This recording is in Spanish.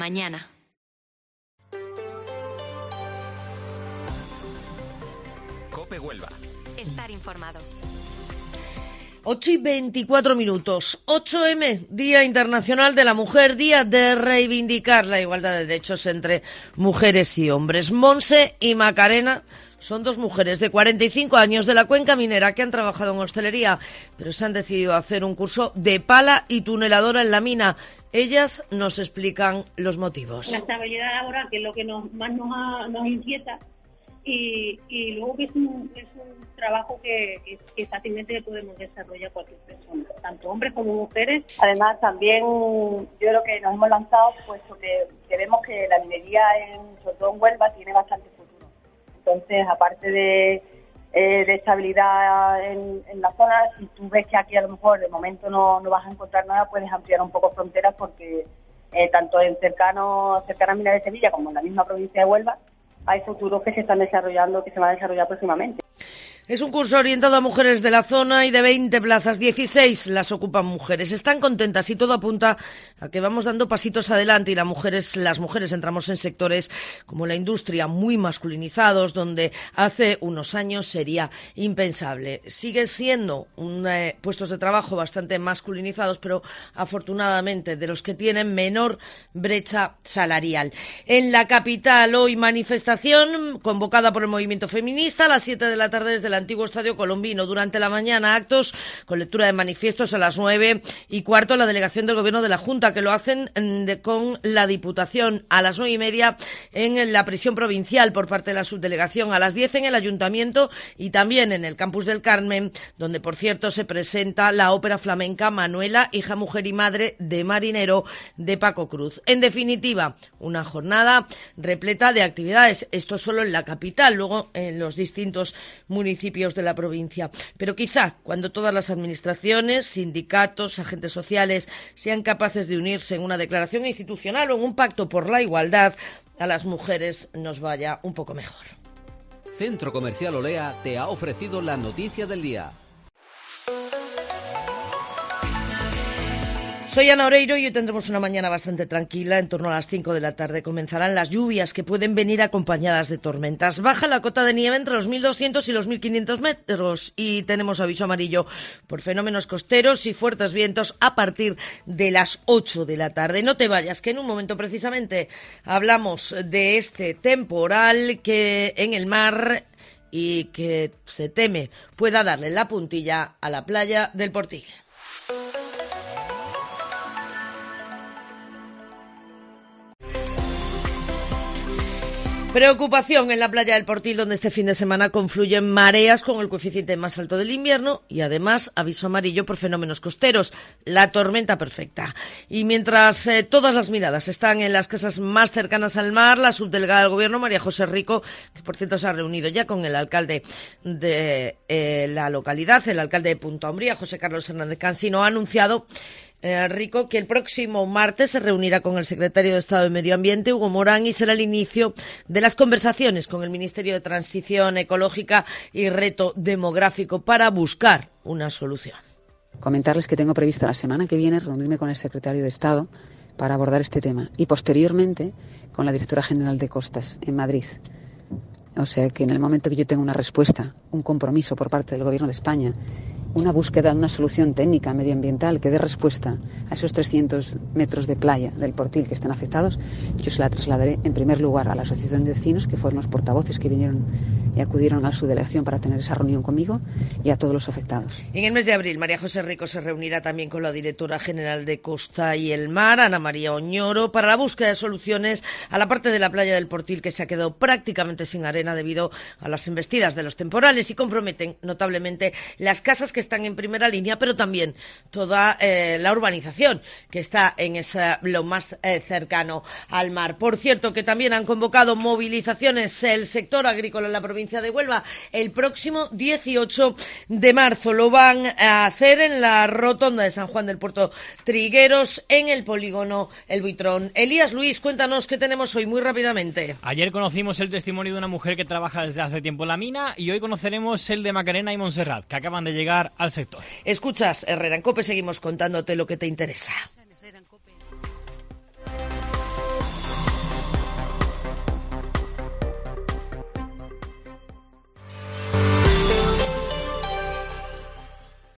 Mañana. COPE Huelva. Estar informado. 8:24. 8M, Día Internacional de la Mujer, día de reivindicar la igualdad de derechos entre mujeres y hombres. Monse y Macarena son dos mujeres de 45 años de la cuenca minera que han trabajado en hostelería, pero se han decidido hacer un curso de pala y tuneladora en la mina. Ellas nos explican los motivos. La estabilidad laboral, que es lo que más nos inquieta, y luego que es un trabajo que fácilmente podemos desarrollar cualquier persona, tanto hombres como mujeres. Además, también yo creo que nos hemos lanzado puesto que vemos que la minería, sobre todo en Huelva, tiene bastante futuro. Entonces, aparte de estabilidad en la zona, si tú ves que aquí a lo mejor de momento no vas a encontrar nada, puedes ampliar un poco fronteras porque tanto en cercana mina de Sevilla como en la misma provincia de Huelva hay futuros que se están desarrollando, que se van a desarrollar próximamente. Es un curso orientado a mujeres de la zona y de 20 plazas, 16 las ocupan mujeres. Están contentas y todo apunta a que vamos dando pasitos adelante y las mujeres entramos en sectores como la industria muy masculinizados, donde hace unos años sería impensable. Sigue siendo puestos de trabajo bastante masculinizados, pero afortunadamente de los que tienen menor brecha salarial. En la capital hoy manifestación convocada por el movimiento feminista a las 7 de la tarde desde el antiguo Estadio Colombino. Durante la mañana actos con lectura de manifiestos a las 9:15 la delegación del Gobierno de la Junta, que lo hacen con la Diputación. A las 9:30 en la prisión provincial por parte de la subdelegación. A las 10 en el Ayuntamiento y también en el Campus del Carmen, donde por cierto se presenta la ópera flamenca Manuela, hija, mujer y madre de marinero, de Paco Cruz. En definitiva, una jornada repleta de actividades. Esto solo en la capital, luego en los distintos municipios de la provincia. Pero quizá cuando todas las administraciones, sindicatos, agentes sociales sean capaces de unirse en una declaración institucional o en un pacto por la igualdad, a las mujeres nos vaya un poco mejor. Centro Comercial Olea te ha ofrecido la noticia del día. Soy Ana Oreiro y hoy tendremos una mañana bastante tranquila. En torno a las 5 de la tarde comenzarán las lluvias que pueden venir acompañadas de tormentas. Baja la cota de nieve entre los 1.200 y los 1.500 metros y tenemos aviso amarillo por fenómenos costeros y fuertes vientos a partir de las 8 de la tarde. No te vayas, que en un momento precisamente hablamos de este temporal que en el mar y que se teme pueda darle la puntilla a la playa del Portil. Preocupación en la playa del Portil, donde este fin de semana confluyen mareas con el coeficiente más alto del invierno y además aviso amarillo por fenómenos costeros, la tormenta perfecta. Y mientras todas las miradas están en las casas más cercanas al mar, la subdelegada del Gobierno, María José Rico, que por cierto se ha reunido ya con el alcalde de la localidad, el alcalde de Punta Umbría, José Carlos Hernández Cansino, ha anunciado Rico que el próximo martes se reunirá con el secretario de Estado de Medio Ambiente, Hugo Morán, y será el inicio de las conversaciones con el Ministerio de Transición Ecológica y Reto Demográfico para buscar una solución. Comentarles que tengo prevista la semana que viene reunirme con el secretario de Estado para abordar este tema y posteriormente con la directora general de Costas en Madrid. O sea que en el momento que yo tenga una respuesta, un compromiso por parte del Gobierno de España, una búsqueda de una solución técnica medioambiental que dé respuesta a esos 300 metros de playa del Portil que están afectados, yo se la trasladaré en primer lugar a la Asociación de Vecinos, que fueron los portavoces que vinieron y acudieron a su delegación para tener esa reunión conmigo, y a todos los afectados. En el mes de abril, María José Rico se reunirá también con la directora general de Costa y el Mar, Ana María Oñoro, para la búsqueda de soluciones a la parte de la playa del Portil que se ha quedado prácticamente sin arena debido a las embestidas de los temporales y comprometen notablemente las casas que están en primera línea, pero también toda la urbanización que está en lo más cercano al mar. Por cierto, que también han convocado movilizaciones el sector agrícola en la provincia de Huelva el próximo 18 de marzo. Lo van a hacer en la rotonda de San Juan del Puerto Trigueros, en el polígono El Buitrón. Elías Luis, cuéntanos qué tenemos hoy muy rápidamente. Ayer conocimos el testimonio de una mujer que trabaja desde hace tiempo en la mina y hoy conoceremos el de Macarena y Montserrat, que acaban de llegar al sector. Escuchas Herrera en COPE, seguimos contándote lo que te interesa.